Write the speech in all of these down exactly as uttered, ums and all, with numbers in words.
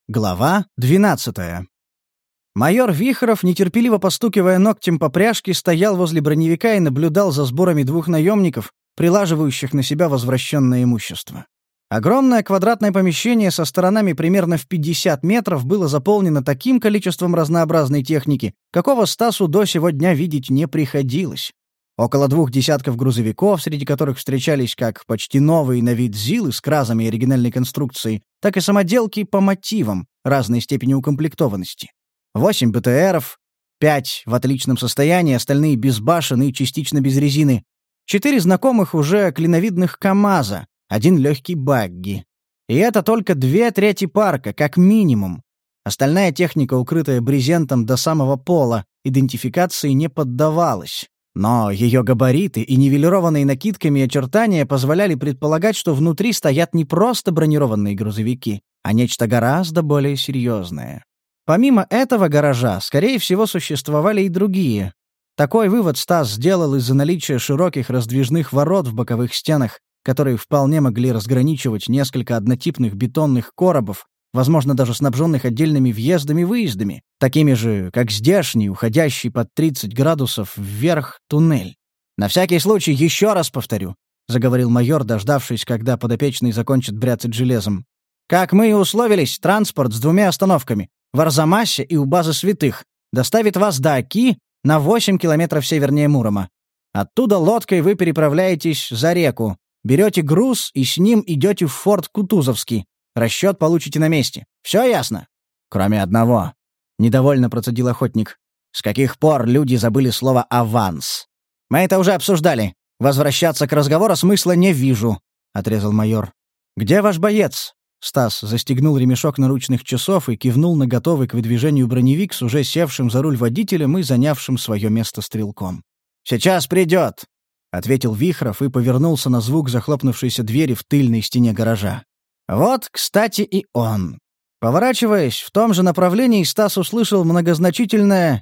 Глава двенадцатая. Майор Вихров, нетерпеливо постукивая ногтем по пряжке, стоял возле броневика и наблюдал за сборами двух наемников, прилаживающих на себя возвращенное имущество. Огромное квадратное помещение со сторонами примерно в пятьдесят метров было заполнено таким количеством разнообразной техники, какого Стасу до сего дня видеть не приходилось. Около двух десятков грузовиков, среди которых встречались как почти новые на вид ЗИЛы с кразами оригинальной конструкции, так и самоделки по мотивам разной степени укомплектованности. Восемь БТРов, пять в отличном состоянии, остальные без башен и частично без резины. Четыре знакомых уже клиновидных КАМАЗа, один легкий багги. И это только две трети парка, как минимум. Остальная техника, укрытая брезентом до самого пола, идентификации не поддавалась. Но ее габариты и нивелированные накидками очертания позволяли предполагать, что внутри стоят не просто бронированные грузовики, а нечто гораздо более серьезное. Помимо этого гаража, скорее всего, существовали и другие. Такой вывод Стас сделал из-за наличия широких раздвижных ворот в боковых стенах, которые вполне могли разграничивать несколько однотипных бетонных коробов, возможно, даже снабженных отдельными въездами-выездами, такими же, как здешний, уходящий под тридцать градусов вверх туннель. «На всякий случай еще раз повторю», — заговорил майор, дождавшись, когда подопечный закончит бряцать железом. «Как мы и условились, транспорт с двумя остановками, в Арзамасе и у базы Святых, доставит вас до Оки на восемь километров севернее Мурома. Оттуда лодкой вы переправляетесь за реку, берете груз и с ним идете в форт Кутузовский. Расчет получите на месте. Все ясно?» «Кроме одного», — недовольно процедил охотник. «С каких пор люди забыли слово «аванс»?» «Мы это уже обсуждали. Возвращаться к разговору смысла не вижу», — отрезал майор. «Где ваш боец?» Стас застегнул ремешок наручных часов и кивнул на готовый к выдвижению броневик с уже севшим за руль водителем и занявшим свое место стрелком. «Сейчас придет», — ответил Вихров и повернулся на звук захлопнувшейся двери в тыльной стене гаража. Вот, кстати, и он. Поворачиваясь в том же направлении, Стас услышал многозначительное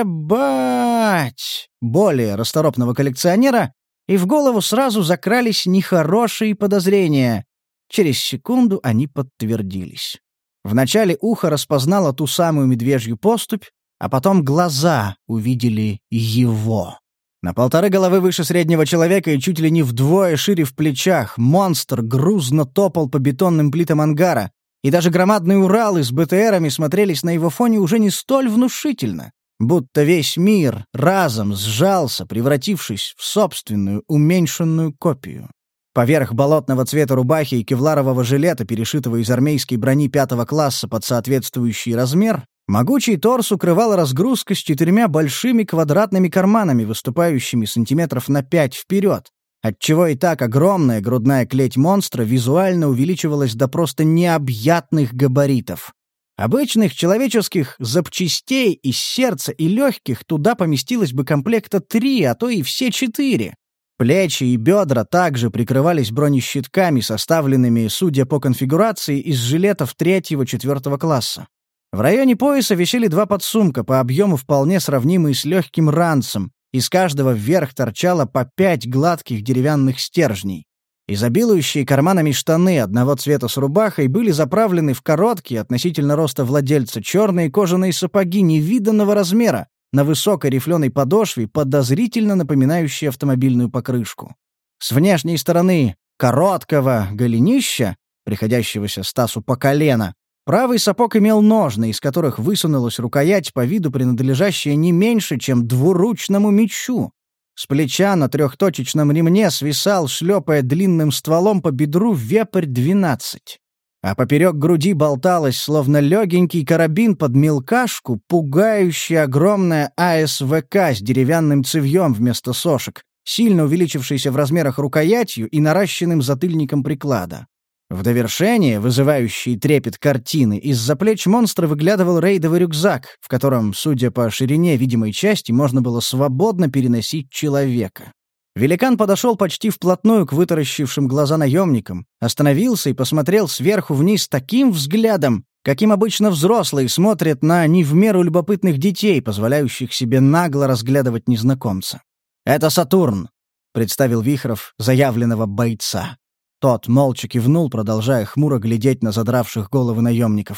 «Ебать!» более расторопного коллекционера, и в голову сразу закрались нехорошие подозрения. Через секунду они подтвердились. Вначале ухо распознало ту самую медвежью поступь, а потом глаза увидели его. На полторы головы выше среднего человека и чуть ли не вдвое шире в плечах монстр грузно топал по бетонным плитам ангара, и даже громадные Уралы с БТРами смотрелись на его фоне уже не столь внушительно, будто весь мир разом сжался, превратившись в собственную уменьшенную копию. Поверх болотного цвета рубахи и кевларового жилета, перешитого из армейской брони пятого класса под соответствующий размер, могучий торс укрывала разгрузка с четырьмя большими квадратными карманами, выступающими сантиметров на пять вперед, отчего и так огромная грудная клеть монстра визуально увеличивалась до просто необъятных габаритов. Обычных человеческих запчастей из сердца и легких туда поместилось бы комплекта три, а то и все четыре. Плечи и бедра также прикрывались бронещитками, составленными, судя по конфигурации, из жилетов третьего-четвертого класса. В районе пояса висели два подсумка, по объему вполне сравнимые с легким ранцем, из каждого вверх торчало по пять гладких деревянных стержней. Изобилующие карманами штаны одного цвета с рубахой были заправлены в короткие, относительно роста владельца, черные кожаные сапоги невиданного размера, на высокой рифленой подошве, подозрительно напоминающей автомобильную покрышку. С внешней стороны короткого голенища, приходящегося Стасу по колено, правый сапог имел ножны, из которых высунулась рукоять, по виду принадлежащая не меньше, чем двуручному мечу. С плеча на трехточечном ремне свисал, шлепая длинным стволом по бедру, вепрь двенадцать. А поперек груди болталась, словно легенький карабин под мелкашку, пугающая огромная АСВК с деревянным цевьем вместо сошек, сильно увеличившейся в размерах рукоятью и наращенным затыльником приклада. В довершение, вызывающий трепет картины, из-за плеч монстра выглядывал рейдовый рюкзак, в котором, судя по ширине видимой части, можно было свободно переносить человека. Великан подошел почти вплотную к вытаращившим глаза наемникам, остановился и посмотрел сверху вниз таким взглядом, каким обычно взрослые смотрят на не в меру любопытных детей, позволяющих себе нагло разглядывать незнакомца. «Это Сатурн», — представил Вихров заявленного бойца. Тот молча кивнул, продолжая хмуро глядеть на задравших головы наемников.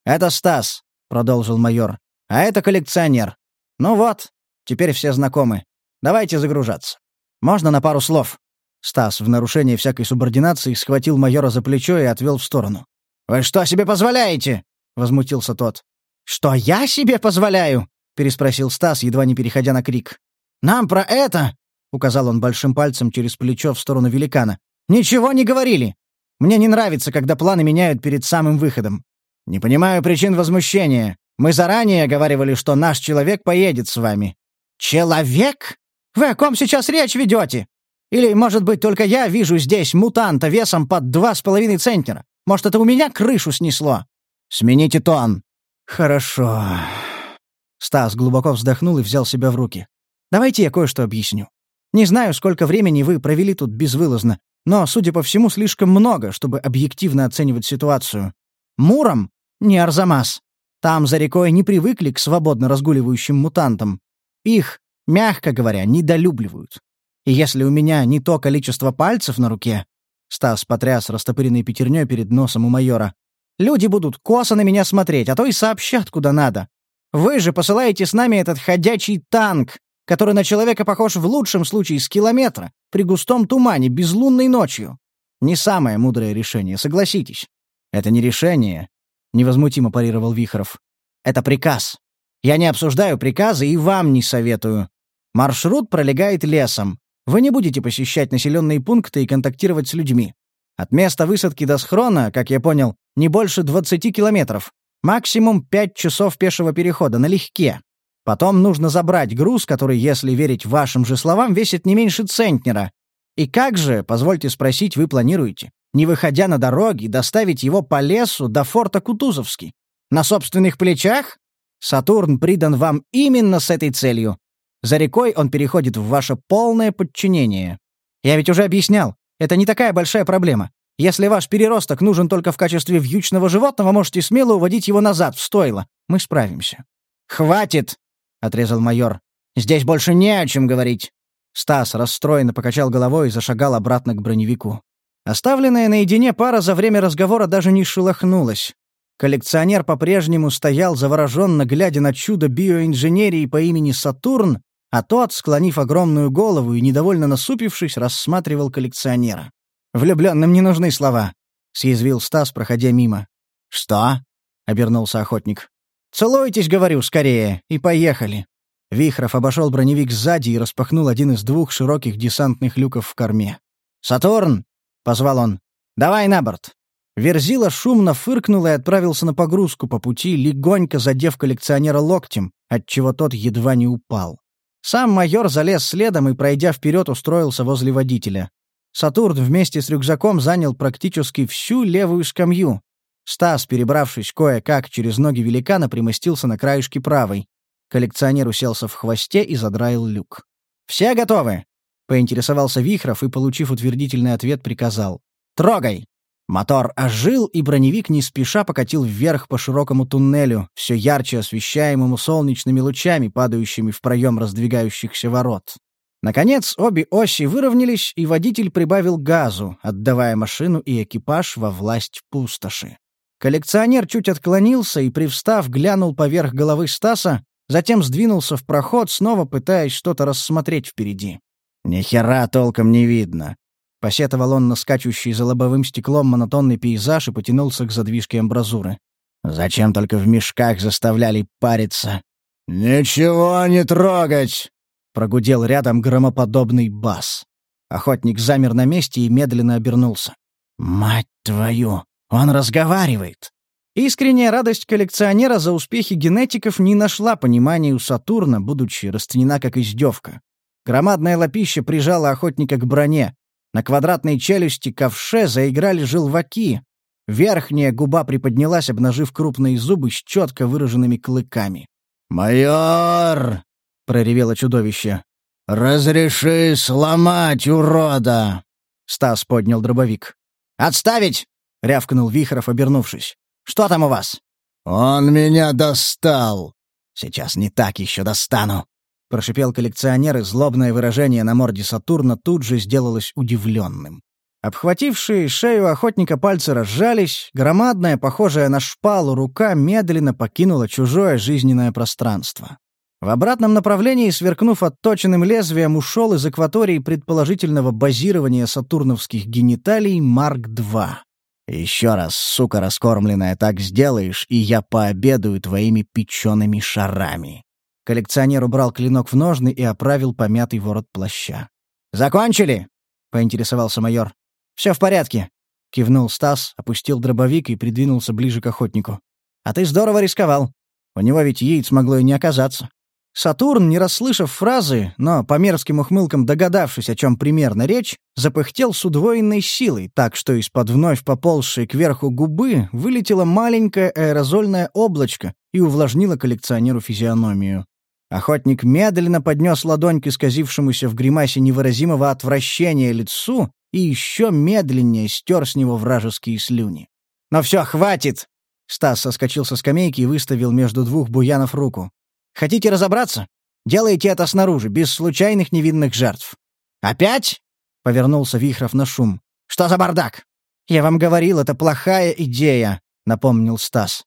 «Это Стас», — продолжил майор. «А это коллекционер. Ну вот, теперь все знакомы. Давайте загружаться. Можно на пару слов?» Стас, в нарушение всякой субординации, схватил майора за плечо и отвел в сторону. «Вы что себе позволяете?» — возмутился тот. «Что я себе позволяю?» — переспросил Стас, едва не переходя на крик. «Нам про это...» — указал он большим пальцем через плечо в сторону великана. «Ничего не говорили. Мне не нравится, когда планы меняют перед самым выходом. Не понимаю причин возмущения. Мы заранее оговаривали, что наш человек поедет с вами». «Человек? Вы о ком сейчас речь ведете? Или, может быть, только я вижу здесь мутанта весом под два с половиной центнера? Может, это у меня крышу снесло?» «Смените тон». «Хорошо». Стас глубоко вздохнул и взял себя в руки. «Давайте я кое-что объясню. Не знаю, сколько времени вы провели тут безвылазно, но, судя по всему, слишком много, чтобы объективно оценивать ситуацию. Муром — не Арзамас. Там, за рекой, не привыкли к свободно разгуливающим мутантам. Их, мягко говоря, недолюбливают. И если у меня не то количество пальцев на руке...» Стас потряс растопыренной пятерней перед носом у майора. «Люди будут косо на меня смотреть, а то и сообщат куда надо. Вы же посылаете с нами этот ходячий танк, который на человека похож в лучшем случае с километра, при густом тумане, безлунной ночью. Не самое мудрое решение, согласитесь». «Это не решение», — невозмутимо парировал Вихров. «Это приказ. Я не обсуждаю приказы и вам не советую. Маршрут пролегает лесом. Вы не будете посещать населенные пункты и контактировать с людьми. От места высадки до схрона, как я понял, не больше двадцати километров. Максимум пять часов пешего перехода налегке. Потом нужно забрать груз, который, если верить вашим же словам, весит не меньше центнера. И как же, позвольте спросить, вы планируете, не выходя на дороги, доставить его по лесу до форта Кутузовский? На собственных плечах? Сатурн придан вам именно с этой целью. За рекой он переходит в ваше полное подчинение. Я ведь уже объяснял, это не такая большая проблема. Если ваш переросток нужен только в качестве вьючного животного, можете смело уводить его назад, в стойло. Мы справимся». «Хватит!» — отрезал майор. «Здесь больше не о чем говорить». Стас расстроенно покачал головой и зашагал обратно к броневику. Оставленная наедине пара за время разговора даже не шелохнулась. Коллекционер по-прежнему стоял завороженно, глядя на чудо биоинженерии по имени Сатурн, а тот, склонив огромную голову и недовольно насупившись, рассматривал коллекционера. «Влюблённым не нужны слова», — съязвил Стас, проходя мимо. «Что?» — обернулся охотник. «Целуйтесь, говорю, скорее, и поехали». Вихров обошел броневик сзади и распахнул один из двух широких десантных люков в корме. «Сатурн!» — позвал он. «Давай на борт». Верзила шумно фыркнул и отправился на погрузку по пути, легонько задев коллекционера локтем, отчего тот едва не упал. Сам майор залез следом и, пройдя вперед, устроился возле водителя. Сатурн вместе с рюкзаком занял практически всю левую скамью. Стас, перебравшись кое-как через ноги великана, примостился на краешке правой. Коллекционер уселся в хвосте и задраил люк. «Все готовы?» — поинтересовался Вихров и, получив утвердительный ответ, приказал. «Трогай!» Мотор ожил, и броневик не спеша покатил вверх по широкому туннелю, все ярче освещаемому солнечными лучами, падающими в проем раздвигающихся ворот. Наконец, обе оси выровнялись, и водитель прибавил газу, отдавая машину и экипаж во власть пустоши. Коллекционер чуть отклонился и, привстав, глянул поверх головы Стаса, затем сдвинулся в проход, снова пытаясь что-то рассмотреть впереди. «Ни хера толком не видно», — посетовал он на скачущий за лобовым стеклом монотонный пейзаж и потянулся к задвижке амбразуры. «Зачем только в мешках заставляли париться?» «Ничего не трогать!» — прогудел рядом громоподобный бас. Охотник замер на месте и медленно обернулся. «Мать твою! Он разговаривает!» Искренняя радость коллекционера за успехи генетиков не нашла понимания у Сатурна, будучи расценена как издевка. Громадное лапище прижало охотника к броне. На квадратной челюсти ковше заиграли желваки. Верхняя губа приподнялась, обнажив крупные зубы с четко выраженными клыками. «Майор!» — проревело чудовище. «Разреши сломать, урода!» Стас поднял дробовик. «Отставить!» — рявкнул Вихров, обернувшись. «Что там у вас?» «Он меня достал!» «Сейчас не так еще достану!» — прошипел коллекционер, и злобное выражение на морде Сатурна тут же сделалось удивленным. Обхватившие шею охотника пальцы разжались, громадная, похожая на шпалу, рука медленно покинула чужое жизненное пространство. В обратном направлении, сверкнув отточенным лезвием, ушел из акватории предположительного базирования сатурновских гениталий Марк-два. «Еще раз, сука раскормленная, так сделаешь, и я пообедаю твоими печеными шарами». Коллекционер убрал клинок в ножны и оправил помятый ворот плаща. «Закончили?» — поинтересовался майор. «Все в порядке», — кивнул Стас, опустил дробовик и придвинулся ближе к охотнику. «А ты здорово рисковал. У него ведь яиц могло и не оказаться». Сатурн, не расслышав фразы, но по мерзким ухмылкам догадавшись, о чем примерно речь, запыхтел с удвоенной силой, так что из-под вновь поползшей кверху губы вылетело маленькое аэрозольное облачко и увлажнило коллекционеру физиономию. Охотник медленно поднес ладонь к исказившемуся в гримасе невыразимого отвращения лицу и еще медленнее стер с него вражеские слюни. «Но все, хватит!» Стас соскочил со скамейки и выставил между двух буянов руку. «Хотите разобраться? Делайте это снаружи, без случайных невинных жертв». «Опять?» — повернулся Вихров на шум. «Что за бардак?» «Я вам говорил, это плохая идея», — напомнил Стас.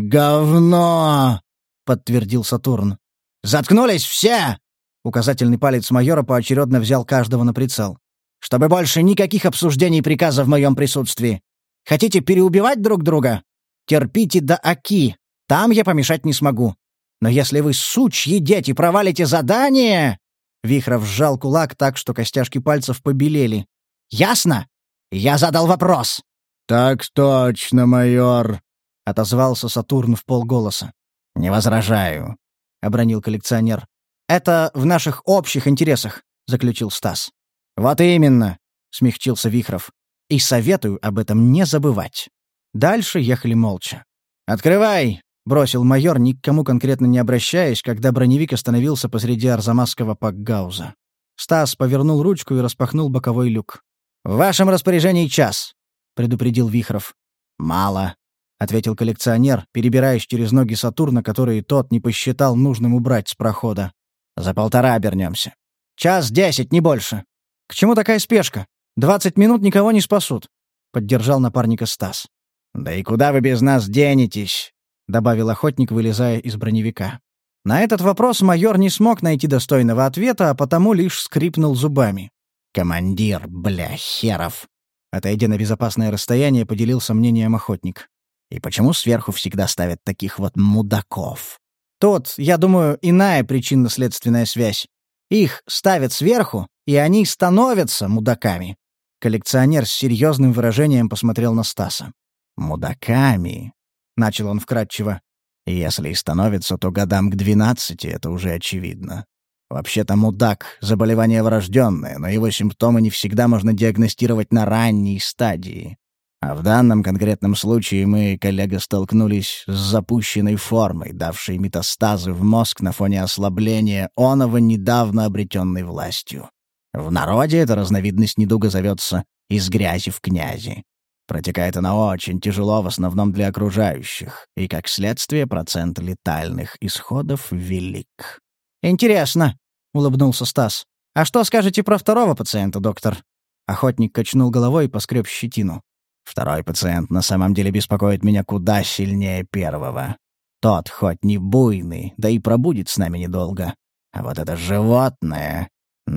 «Говно!» — подтвердил Сатурн. «Заткнулись все!» Указательный палец майора поочередно взял каждого на прицел. «Чтобы больше никаких обсуждений приказа в моем присутствии. Хотите переубивать друг друга? Терпите до Оки, там я помешать не смогу. Но если вы, сучьи дети, провалите задание...» Вихров сжал кулак так, что костяшки пальцев побелели. «Ясно? Я задал вопрос!» «Так точно, майор!» — отозвался Сатурн вполголоса. «Не возражаю», — обронил коллекционер. «Это в наших общих интересах», — заключил Стас. «Вот именно», — смягчился Вихров. «И советую об этом не забывать». Дальше ехали молча. «Открывай!» — бросил майор, ни к кому конкретно не обращаясь, когда броневик остановился посреди арзамасского пакгауза. Стас повернул ручку и распахнул боковой люк. «В вашем распоряжении час», — предупредил Вихров. «Мало», — ответил коллекционер, перебираясь через ноги Сатурна, которые тот не посчитал нужным убрать с прохода. «За полтора обернемся». «Час десять, не больше». «К чему такая спешка? Двадцать минут никого не спасут», — поддержал напарника Стас. «Да и куда вы без нас денетесь?» — добавил охотник, вылезая из броневика. На этот вопрос майор не смог найти достойного ответа, а потому лишь скрипнул зубами. «Командир, бля, херов!» Отойдя на безопасное расстояние, поделился мнением охотник. «И почему сверху всегда ставят таких вот мудаков?» «Тут, я думаю, иная причинно-следственная связь. Их ставят сверху, и они становятся мудаками». Коллекционер с серьезным выражением посмотрел на Стаса. «Мудаками?» — начал он вкратчиво. «Если и становится, то годам к двенадцати, это уже очевидно. Вообще-то мудак — заболевание врожденное, но его симптомы не всегда можно диагностировать на ранней стадии. А в данном конкретном случае мы, коллега, столкнулись с запущенной формой, давшей метастазы в мозг на фоне ослабления оного недавно обретенной властью. В народе эта разновидность недуга зовется «из грязи в князи». Протекает она очень тяжело, в основном для окружающих, и, как следствие, процент летальных исходов велик. «Интересно», — улыбнулся Стас. «А что скажете про второго пациента, доктор?» Охотник качнул головой и поскреб щетину. «Второй пациент на самом деле беспокоит меня куда сильнее первого. Тот хоть не буйный, да и пробудет с нами недолго. А вот это животное...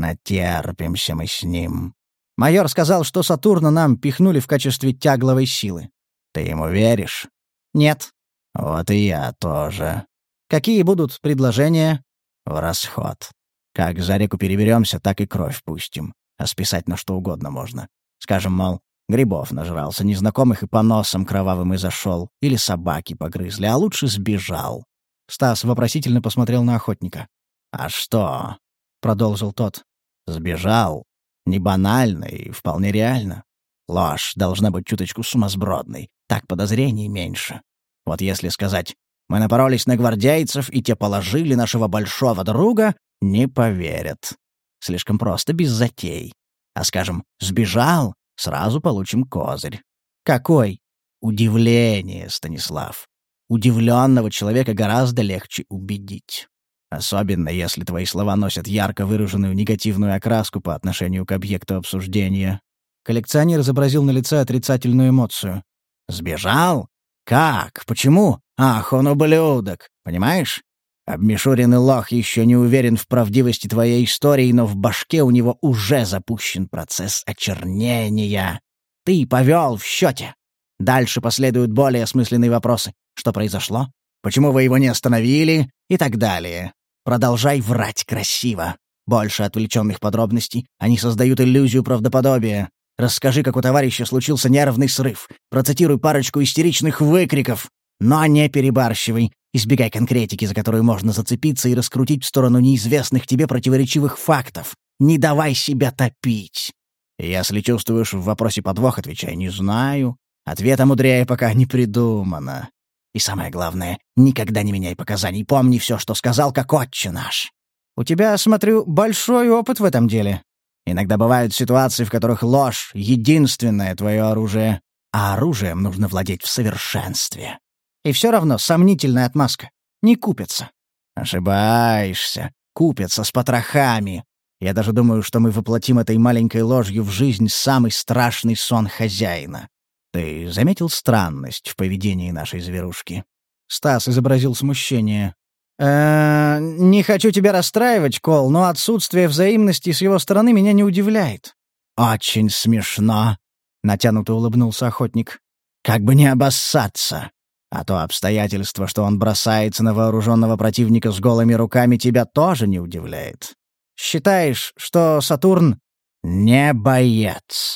натерпимся мы с ним». «Майор сказал, что Сатурна нам пихнули в качестве тягловой силы». «Ты ему веришь?» «Нет». «Вот и я тоже». «Какие будут предложения?» «В расход. Как за реку переберемся, так и кровь пустим. А списать на что угодно можно. Скажем, мол, грибов нажрался, незнакомых и по носам кровавым и зашел, или собаки погрызли, а лучше сбежал». Стас вопросительно посмотрел на охотника. «А что?» — продолжил тот. «Сбежал. Не банально и вполне реально. Ложь должна быть чуточку сумасбродной, так подозрений меньше. Вот если сказать, мы напоролись на гвардейцев, и те положили нашего большого друга, не поверят. Слишком просто, без затей. А скажем, сбежал, сразу получим козырь. Какой? Удивление, Станислав. Удивленного человека гораздо легче убедить. Особенно, если твои слова носят ярко выраженную негативную окраску по отношению к объекту обсуждения. Коллекционер изобразил на лице отрицательную эмоцию. «Сбежал? Как? Почему? Ах, он ублюдок! Понимаешь? Обмешуренный лох еще не уверен в правдивости твоей истории, но в башке у него уже запущен процесс очернения. Ты повел в счете. Дальше последуют более осмысленные вопросы. Что произошло? Почему вы его не остановили? И так далее. Продолжай врать красиво. Больше отвлеченных подробностей. Они создают иллюзию правдоподобия. Расскажи, как у товарища случился нервный срыв. Процитируй парочку истеричных выкриков. Но не перебарщивай. Избегай конкретики, за которую можно зацепиться и раскрутить в сторону неизвестных тебе противоречивых фактов. Не давай себя топить. Если чувствуешь в вопросе подвох, отвечай «не знаю». Ответа мудрее пока не придумано. И самое главное, никогда не меняй показаний. Помни все, что сказал, как отче наш. У тебя, смотрю, большой опыт в этом деле. Иногда бывают ситуации, в которых ложь — единственное твое оружие, а оружием нужно владеть в совершенстве. И все равно сомнительная отмазка. Не купится. Ошибаешься. Купятся с потрохами. Я даже думаю, что мы воплотим этой маленькой ложью в жизнь самый страшный сон хозяина. Ты заметил странность в поведении нашей зверушки? Стас изобразил смущение. «Э-э, не хочу тебя расстраивать, Кол, но отсутствие взаимности с его стороны меня не удивляет». «Очень смешно», — натянуто улыбнулся охотник. «Как бы не обоссаться. А то обстоятельство, что он бросается на вооруженного противника с голыми руками, тебя тоже не удивляет. Считаешь, что Сатурн не боец?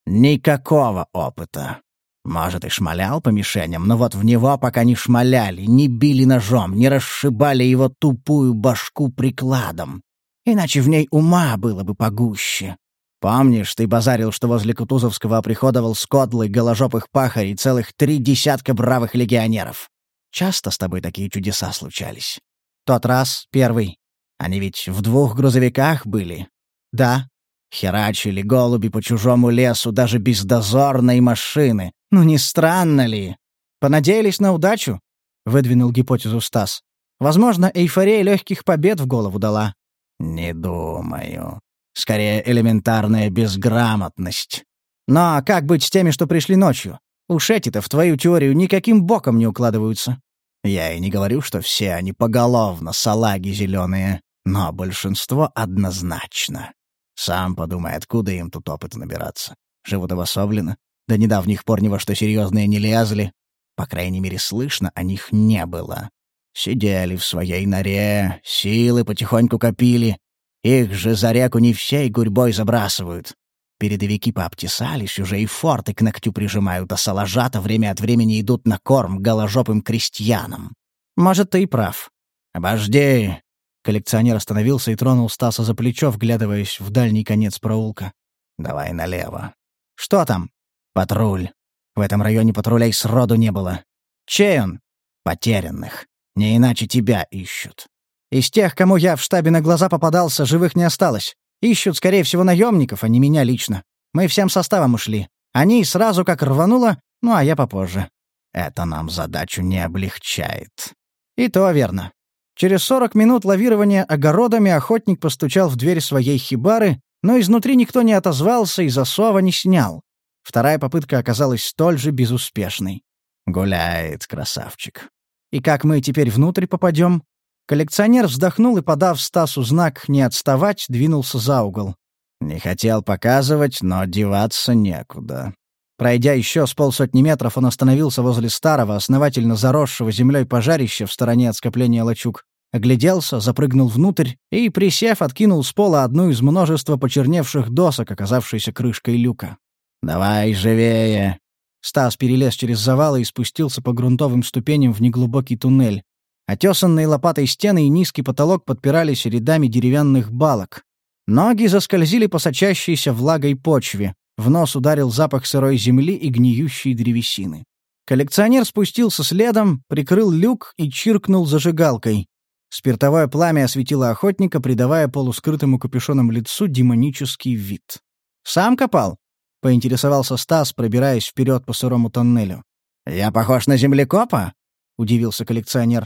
Никакого опыта. Может, и шмалял по мишеням, но вот в него пока не шмаляли, не били ножом, не расшибали его тупую башку прикладом. Иначе в ней ума было бы погуще. Помнишь, ты базарил, что возле Кутузовского оприходовал с кодлой голожопых пахарей целых три десятка бравых легионеров? Часто с тобой такие чудеса случались? Тот раз, первый. Они ведь в двух грузовиках были? Да. Херачили голуби по чужому лесу даже без дозорной машины. Ну не странно ли? Понадеялись на удачу? Выдвинул гипотезу Стас. Возможно, эйфория легких побед в голову дала. Не думаю. Скорее, элементарная безграмотность. Но как быть с теми, что пришли ночью? Уж эти-то в твою теорию никаким боком не укладываются. Я и не говорю, что все они поголовно салаги зеленые, но большинство однозначно. Сам подумай, откуда им тут опыта набираться. Живут обособленно. До недавних пор ни во что серьезные не лезли. По крайней мере, слышно о них не было. Сидели в своей норе, силы потихоньку копили. Их же за реку не всей гурьбой забрасывают. Передовики пообтесались уже и форты к ногтю прижимают, а салажата время от времени идут на корм голожопым крестьянам. Может, ты и прав. Обожди. Коллекционер остановился и тронул Стаса за плечо, вглядываясь в дальний конец проулка. Давай налево. Что там? Патруль. В этом районе патрулей сроду не было. Чей он? Потерянных. Не иначе тебя ищут. Из тех, кому я в штабе на глаза попадался, живых не осталось. Ищут, скорее всего, наемников, а не меня лично. Мы всем составом ушли. Они сразу как рвануло, ну а я попозже. Это нам задачу не облегчает. И то верно. Через сорок минут лавирования огородами охотник постучал в дверь своей хибары, но изнутри никто не отозвался и засова не снял. Вторая попытка оказалась столь же безуспешной. Гуляет, красавчик. И как мы теперь внутрь попадем? Коллекционер вздохнул и, подав Стасу знак «не отставать», двинулся за угол. Не хотел показывать, но деваться некуда. Пройдя еще с полсотни метров, он остановился возле старого, основательно заросшего землей пожарища в стороне от скопления лачуг, огляделся, запрыгнул внутрь и, присев, откинул с пола одну из множества почерневших досок, оказавшейся крышкой люка. «Давай живее!» Стас перелез через завалы и спустился по грунтовым ступеням в неглубокий туннель. Отесанные лопатой стены и низкий потолок подпирались рядами деревянных балок. Ноги заскользили по сочащейся влагой почве. В нос ударил запах сырой земли и гниющей древесины. Коллекционер спустился следом, прикрыл люк и чиркнул зажигалкой. Спиртовое пламя осветило охотника, придавая полускрытому капюшоном лицу демонический вид. «Сам копал?» — поинтересовался Стас, пробираясь вперед по сырому тоннелю. «Я похож на землекопа?» — удивился коллекционер.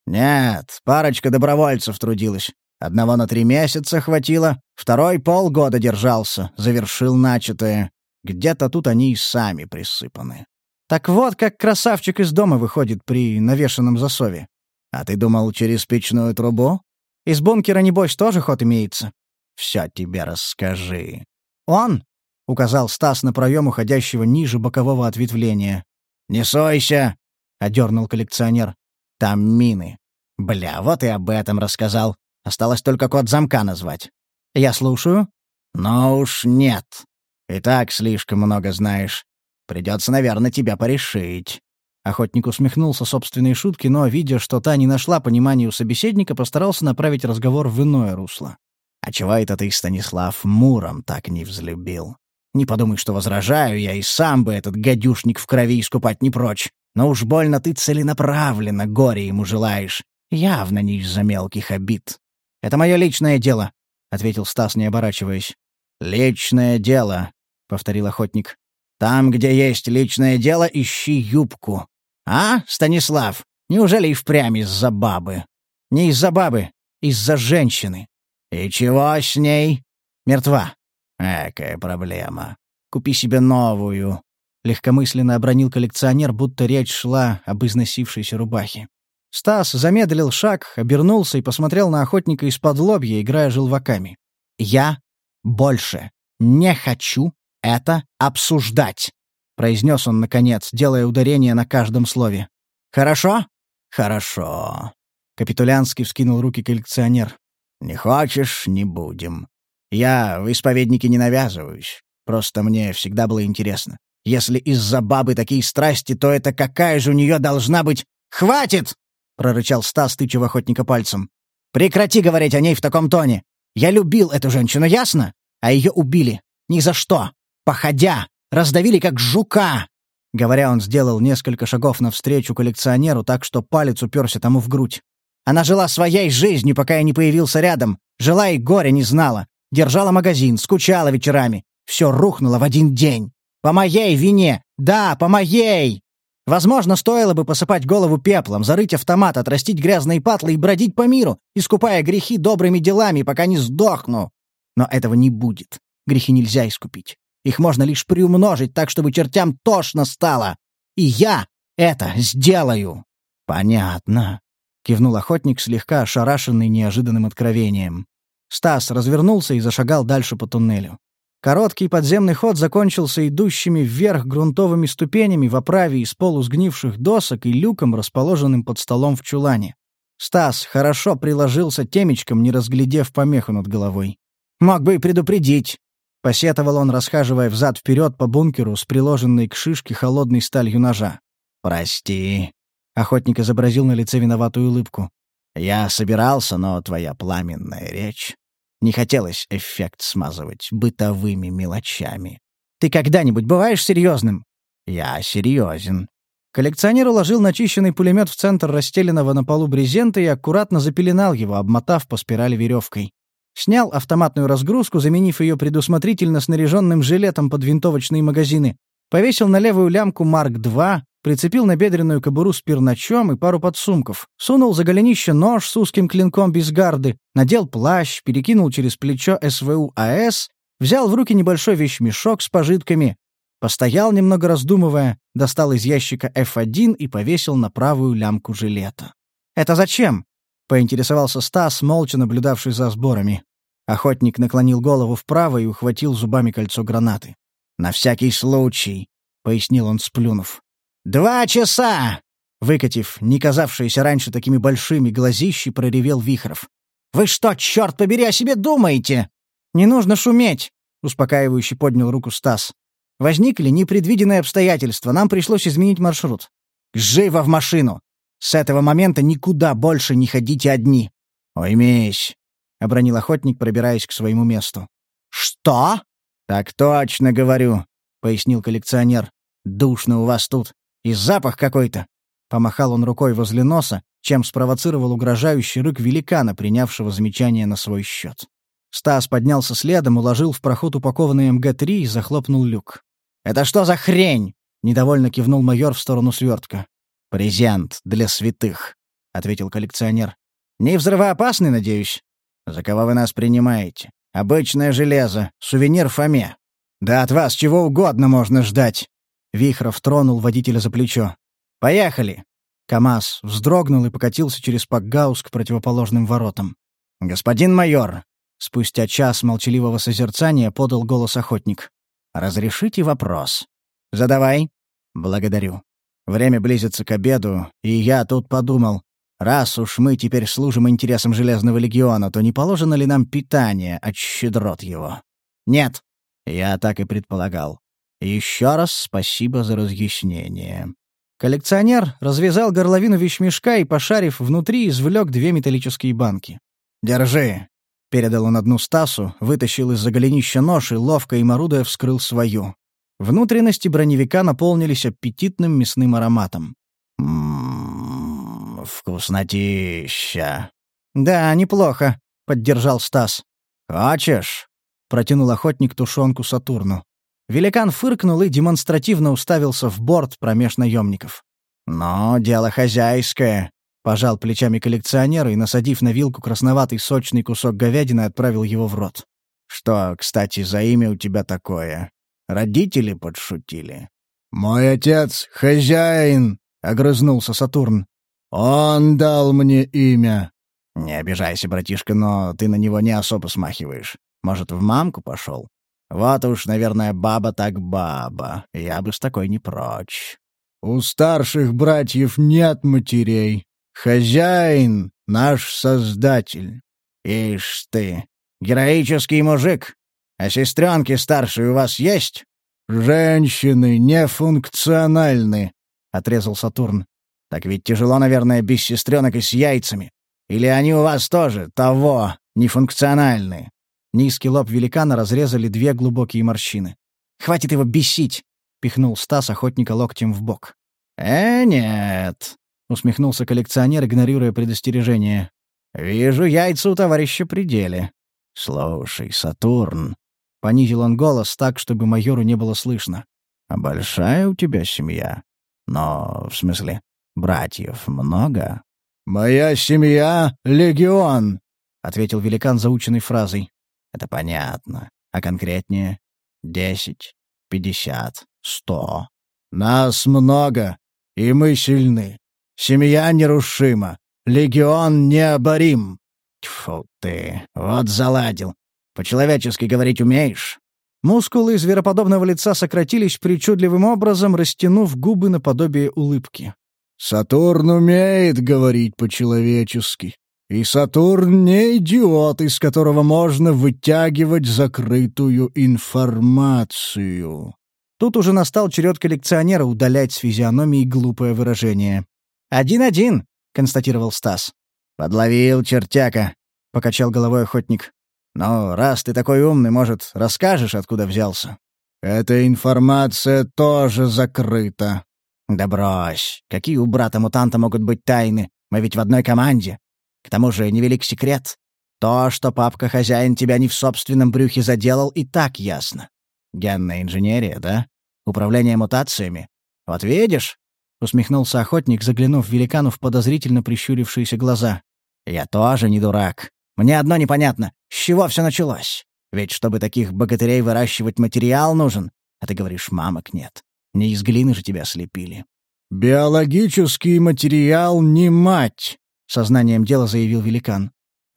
«Нет, парочка добровольцев трудилась. Одного на три месяца хватило, второй полгода держался, завершил начатое. Где-то тут они и сами присыпаны. Так вот, как красавчик из дома выходит при навешенном засове. А ты думал, через печную трубу? Из бункера, небось, тоже ход имеется? Все тебе расскажи. Он? — указал Стас на проем уходящего ниже бокового ответвления. «Не сойся!» — одернул коллекционер. «Там мины. Бля, вот и об этом рассказал. Осталось только код замка назвать». «Я слушаю». «Но уж нет. И так слишком много знаешь. Придется, наверное, тебя порешить». Охотник усмехнулся собственной шутке, но, видя, что та не нашла понимания у собеседника, постарался направить разговор в иное русло. «А чего это ты, Станислав, Муром так не взлюбил? Не подумай, что возражаю, я и сам бы этот гадюшник в крови искупать не прочь. Но уж больно ты целенаправленно горе ему желаешь. Явно не из-за мелких обид». «Это мое личное дело», — ответил Стас, не оборачиваясь. «Личное дело», — повторил охотник. «Там, где есть личное дело, ищи юбку. А, Станислав, неужели и впрямь из-за бабы?» «Не из-за бабы, из-за женщины». «И чего с ней?» «Мертва». «Экая проблема. Купи себе новую», — легкомысленно обронил коллекционер, будто речь шла об износившейся рубахе. Стас замедлил шаг, обернулся и посмотрел на охотника из-под лобья, играя желваками. «Я больше не хочу это обсуждать», — произнес он, наконец, делая ударение на каждом слове. «Хорошо?» «Хорошо», — капитулянски вскинул руки коллекционер. «Не хочешь — не будем. Я в исповеднике не навязываюсь. Просто мне всегда было интересно. Если из-за бабы такие страсти, то это какая же у нее должна быть...» «Хватит!» — прорычал Стас, тыча в охотника пальцем. «Прекрати говорить о ней в таком тоне. Я любил эту женщину, ясно? А ее убили. Ни за что. Походя. Раздавили как жука!» Говоря, он сделал несколько шагов навстречу коллекционеру, так что палец уперся тому в грудь. «Она жила своей жизнью, пока я не появился рядом. Жила и горя не знала. Держала магазин, скучала вечерами. Все рухнуло в один день. По моей вине. Да, по моей!» Возможно, стоило бы посыпать голову пеплом, зарыть автомат, отрастить грязные патлы и бродить по миру, искупая грехи добрыми делами, пока не сдохну. Но этого не будет. Грехи нельзя искупить. Их можно лишь приумножить так, чтобы чертям тошно стало. И я это сделаю. «Понятно», — кивнул охотник, слегка ошарашенный неожиданным откровением. Стас развернулся и зашагал дальше по туннелю. Короткий подземный ход закончился идущими вверх грунтовыми ступенями в оправе из полусгнивших досок и люком, расположенным под столом в чулане. Стас хорошо приложился темечком, не разглядев помеху над головой. «Мог бы и предупредить», — посетовал он, расхаживая взад-вперед по бункеру с приложенной к шишке холодной сталью ножа. «Прости», — охотник изобразил на лице виноватую улыбку. «Я собирался, но твоя пламенная речь...» Не хотелось эффект смазывать бытовыми мелочами. «Ты когда-нибудь бываешь серьезным?» «Я серьезен». Коллекционер уложил начищенный пулемет в центр расстеленного на полу брезента и аккуратно запеленал его, обмотав по спирали веревкой. Снял автоматную разгрузку, заменив ее предусмотрительно снаряженным жилетом под винтовочные магазины, повесил на левую лямку Марк-два, прицепил на бедренную кобуру с перначом и пару подсумков, сунул за голенище нож с узким клинком без гарды, надел плащ, перекинул через плечо СВУ АЭС, взял в руки небольшой вещмешок с пожитками, постоял, немного раздумывая, достал из ящика эф один и повесил на правую лямку жилета. «Это зачем?» — поинтересовался Стас, молча наблюдавший за сборами. Охотник наклонил голову вправо и ухватил зубами кольцо гранаты. «На всякий случай», — пояснил он, сплюнув. «Два часа!» — выкатив не казавшиеся раньше такими большими глазищи, проревел Вихров. «Вы что, черт побери, о себе думаете?» «Не нужно шуметь!» — успокаивающе поднял руку Стас. «Возникли непредвиденные обстоятельства, нам пришлось изменить маршрут. Живо в машину! С этого момента никуда больше не ходите одни!» «Уймись!» — обронил охотник, пробираясь к своему месту. «Что?» «Так точно говорю!» — пояснил коллекционер. «Душно у вас тут. И запах какой-то!» Помахал он рукой возле носа, чем спровоцировал угрожающий рык великана, принявшего замечание на свой счет. Стас поднялся следом, уложил в проход упакованный эм гэ три и захлопнул люк. «Это что за хрень?» — недовольно кивнул майор в сторону свертка. «Презент для святых», — ответил коллекционер. «Не взрывоопасный, надеюсь?» «За кого вы нас принимаете? Обычное железо, сувенир Фоме». «Да от вас чего угодно можно ждать!» Вихров тронул водителя за плечо. «Поехали!» КамАЗ вздрогнул и покатился через Пакгаус к противоположным воротам. «Господин майор!» Спустя час молчаливого созерцания подал голос охотник. «Разрешите вопрос?» «Задавай». «Благодарю. Время близится к обеду, и я тут подумал, раз уж мы теперь служим интересам Железного легиона, то не положено ли нам питание от щедрот его?» «Нет». «Я так и предполагал. Еще раз спасибо за разъяснение». Коллекционер развязал горловину вещмешка и, пошарив внутри, извлек две металлические банки. «Держи», — передал он одну Стасу, вытащил из-за голенища нож и, ловко им орудуя, вскрыл свою. Внутренности броневика наполнились аппетитным мясным ароматом. «Ммм, вкуснотища». «Да, неплохо», — поддержал Стас. «Хочешь?» — протянул охотник тушенку Сатурну. Великан фыркнул и демонстративно уставился в борт промеж наемников. «Но дело хозяйское», — пожал плечами коллекционер и, насадив на вилку красноватый сочный кусок говядины, отправил его в рот. «Что, кстати, за имя у тебя такое? Родители подшутили?» «Мой отец — хозяин», — огрызнулся Сатурн. «Он дал мне имя». «Не обижайся, братишка, но ты на него не особо смахиваешь. Может, в мамку пошел? Вот уж, наверное, баба так баба. Я бы с такой не прочь». «У старших братьев нет матерей. Хозяин — наш создатель». «Ишь ты, героический мужик. А сестренки старшие у вас есть?» «Женщины нефункциональны», — отрезал Сатурн. «Так ведь тяжело, наверное, без сестренок и с яйцами. Или они у вас тоже того, нефункциональны?» Низкий лоб великана разрезали две глубокие морщины. «Хватит его бесить!» — пихнул Стас охотника локтем в бок. «Э, нет!» — усмехнулся коллекционер, игнорируя предостережение. «Вижу, яйца у товарища при деле. Слушай, Сатурн...» — понизил он голос так, чтобы майору не было слышно. «А большая у тебя семья? Но, в смысле, братьев много?» «Моя семья — легион!» — ответил великан заученной фразой. «Это понятно. А конкретнее? Десять, пятьдесят, сто. Нас много, и мы сильны. Семья нерушима. Легион необорим». «Тьфу ты, вот заладил. По-человечески говорить умеешь?» Мускулы звероподобного лица сократились причудливым образом, растянув губы наподобие улыбки. «Сатурн умеет говорить по-человечески. И Сатурн не идиот, из которого можно вытягивать закрытую информацию». Тут уже настал черед коллекционера удалять с физиономии глупое выражение. «Один-один», — констатировал Стас. «Подловил чертяка», — покачал головой охотник. «Ну, раз ты такой умный, может, расскажешь, откуда взялся?» «Эта информация тоже закрыта». «Да брось. Какие у брата-мутанта могут быть тайны? Мы ведь в одной команде. К тому же невелик секрет. То, что папка-хозяин тебя не в собственном брюхе заделал, и так ясно. Генная инженерия, да? Управление мутациями? Вот видишь?» — усмехнулся охотник, заглянув великану в подозрительно прищурившиеся глаза. «Я тоже не дурак. Мне одно непонятно. С чего все началось? Ведь чтобы таких богатырей выращивать, материал нужен. А ты говоришь, мамок нет. Не из глины же тебя слепили». «Биологический материал не мать», — сознанием дела заявил великан.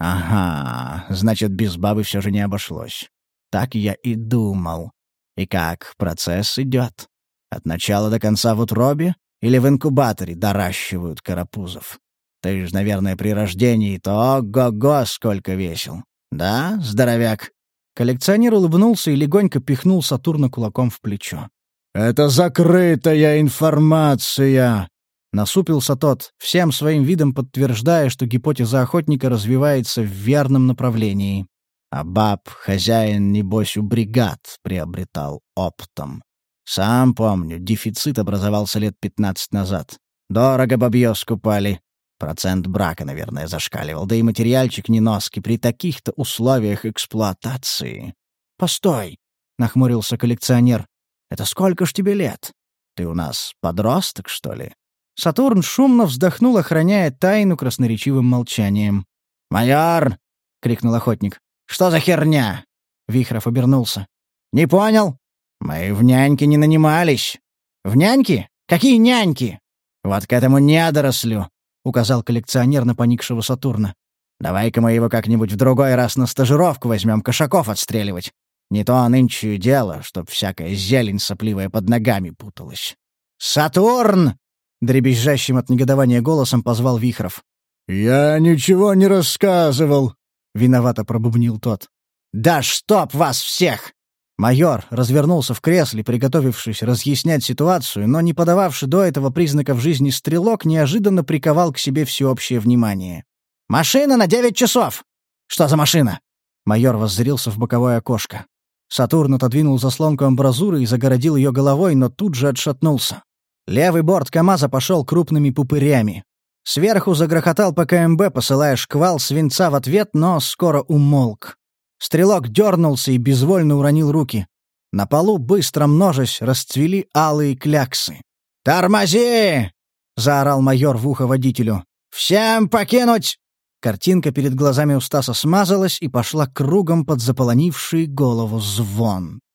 «Ага, значит, без бабы все же не обошлось. Так я и думал. И как процесс идет? От начала до конца в утробе или в инкубаторе доращивают карапузов? Ты ж, наверное, при рождении-то ого-го сколько весил. Да, здоровяк?» Коллекционер улыбнулся и легонько пихнул Сатурна кулаком в плечо. «Это закрытая информация!» Насупился тот, всем своим видом подтверждая, что гипотеза охотника развивается в верном направлении. А баб хозяин, небось, у бригад приобретал оптом. Сам помню, дефицит образовался лет пятнадцать назад. Дорого бабье скупали. Процент брака, наверное, зашкаливал. Да и материальчик неноски при таких-то условиях эксплуатации. «Постой!» — нахмурился коллекционер. «Это сколько ж тебе лет? Ты у нас подросток, что ли?» Сатурн шумно вздохнул, охраняя тайну красноречивым молчанием. «Майор!» — крикнул охотник. «Что за херня?» Вихров обернулся. «Не понял?» «Мы в няньки не нанимались». «В няньки? Какие няньки?» «Вот к этому недорослю», — указал коллекционер на поникшего Сатурна. «Давай-ка мы его как-нибудь в другой раз на стажировку возьмем кошаков отстреливать. Не то нынче дело, чтоб всякая зелень сопливая под ногами путалась». «Сатурн!» — дребезжащим от негодования голосом позвал Вихров. «Я ничего не рассказывал», — виновато пробубнил тот. «Да чтоб вас всех!» Майор развернулся в кресле, приготовившись разъяснять ситуацию, но не подававший до этого признаков жизни стрелок неожиданно приковал к себе всеобщее внимание. «Машина на девять часов!» «Что за машина?» Майор воззрился в боковое окошко. Сатурн отодвинул заслонку амбразуры и загородил ее головой, но тут же отшатнулся. Левый борт КамАЗа пошел крупными пупырями. Сверху загрохотал ПКМБ, посылая шквал свинца в ответ, но скоро умолк. Стрелок дернулся и безвольно уронил руки. На полу, быстро множась, расцвели алые кляксы. «Тормози!» — заорал майор в ухо водителю. «Всем покинуть!» Картинка перед глазами у Стаса смазалась и пошла кругом под заполонивший голову звон.